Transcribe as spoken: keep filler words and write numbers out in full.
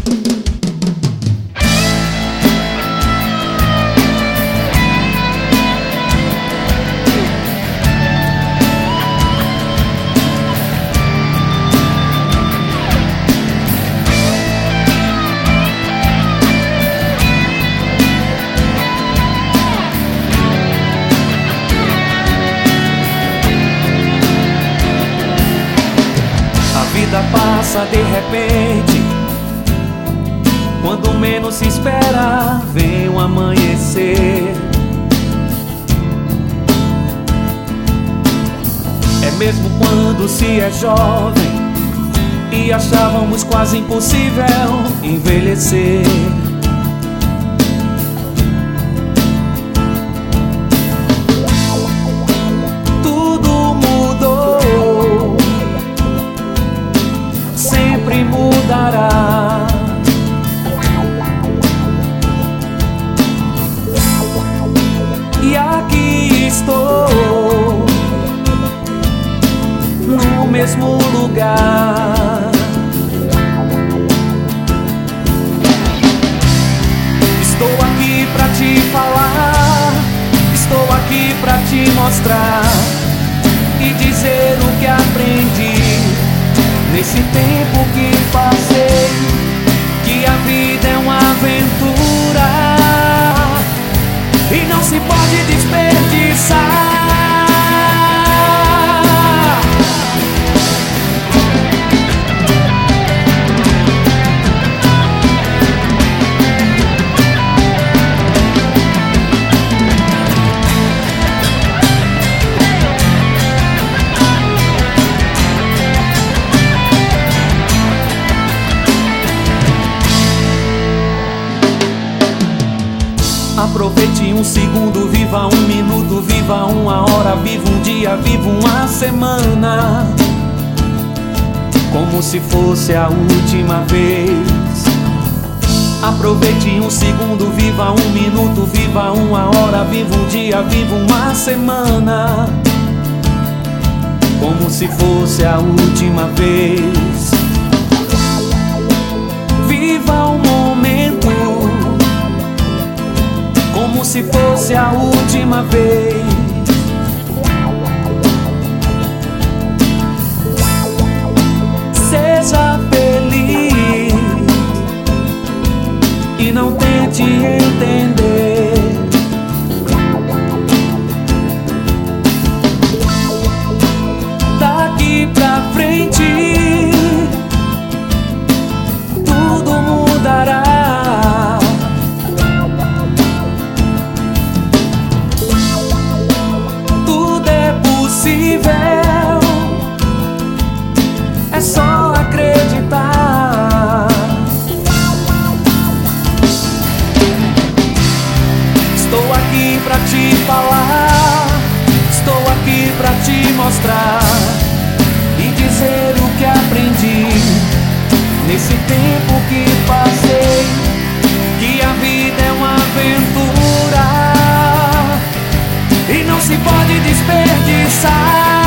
A vida passa de repente, quando menos se espera, vem o amanhecer. É mesmo quando se é jovem e achávamos quase impossível envelhecer. Mudará. E aqui estou, no mesmo lugar. Estou aqui pra te falar, estou aqui pra te mostrar e dizer o que aprendi nesse tempo que passei, que a vida é uma aventura e não se pode desperdiçar. Aproveite um segundo, viva um minuto, viva uma hora, viva um dia, viva uma semana, como se fosse a última vez. Aproveite um segundo, viva um minuto, viva uma hora, viva um dia, viva uma semana, como se fosse a última vez. Viva o momento como se fosse a última vez. Seja feliz e não tente entender. Daqui pra frente tudo mudará. É só acreditar. Estou aqui pra te falar, estou aqui pra te mostrar e dizer o que aprendi nesse tempo que passei, que a vida é uma aventura e não se pode desperdiçar.